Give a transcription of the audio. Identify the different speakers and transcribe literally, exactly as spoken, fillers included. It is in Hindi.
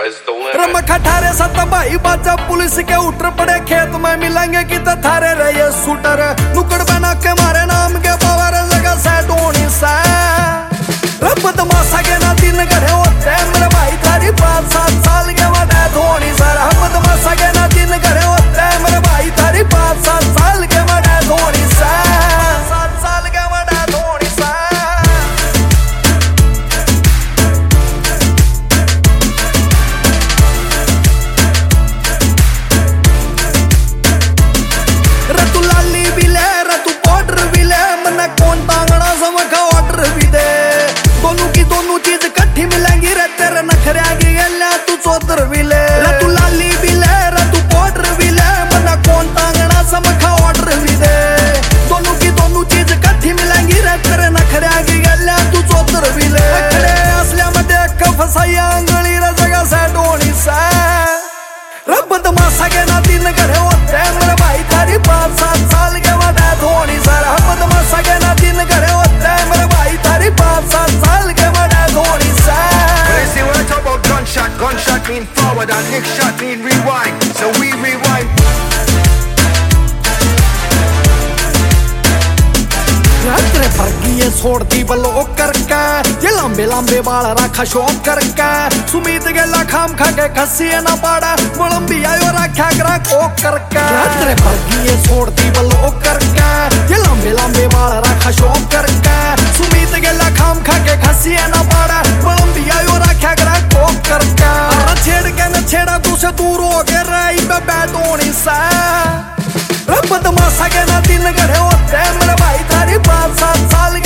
Speaker 1: रमख अठारह सत भाई बाजा पुलिस के उठर पड़े खेत में मिलेंगे कि थारे रहे शूटर नुकड़ बना के मारे नाम के पावर जगह से ढोनी सा रब तमाशा के ना दिन घरे होते मेरे भाई थारी पाँच सात साल के बड़े धोनी सर हम तमाशा के ना दिन घरे होते मेरे भाई थारी पाँच सात साल के बड़े धोनी सा सात साल के बड़े धोनी सा रतु लाली भी ले रतु पाउडर भी ले मना कौन तांगड़ा समझा ऑर्डर भी दे दोनों की दोनों चीज इकट्ठी मिलेंगी रे तेरे नखरे आगे गल्ला तू चौधर भी ले रतु लाली भी ले रतु पाउडर भी ले मना कौन तांगड़ा समझा ऑर्डर भी दे दोनों की दोनों चीज इकट्ठी मिलेंगी रे तेरे नखरे आगे गल्ला तू चौधर भी ले खड़े असलिया में देख के फसाया अंगली रे जगह से ढोनी सा रब तमाशा के ना दिन घरे होते मेरे भाई थारी पाँच सात साल के बड़े धोनी सर हम तमाशा के ना दिन घरे होते मेरे भाई थारी पाँच सात साल के बड़े Dhoni
Speaker 2: See when I talk about gunshot, gunshot mean forward and next shot mean rewind. So we rewind.
Speaker 1: तेरे फर्गी ये छोड़ती बलोक करके ये लंबे लंबे बाल रखा शौक करके सुमीत गेला खाम खा के खसिए ना पाड़ा मुलंबी आयो रखा करा कोक करके तेरे फर्गी ये छोड़ती बलोक करके ये लंबे लंबे बाल रखा शौक करके सुमीत गेला खाम खा के खसिए ना पाड़ा मुलंबी आयो रखा करा कोक करके न छेड़ के न छेड़ा तू से दूर हो के रही पे बैठोनी सा रब तमाशा के ना दिन घरे होते मेरे भाई थारी पाँच सात साल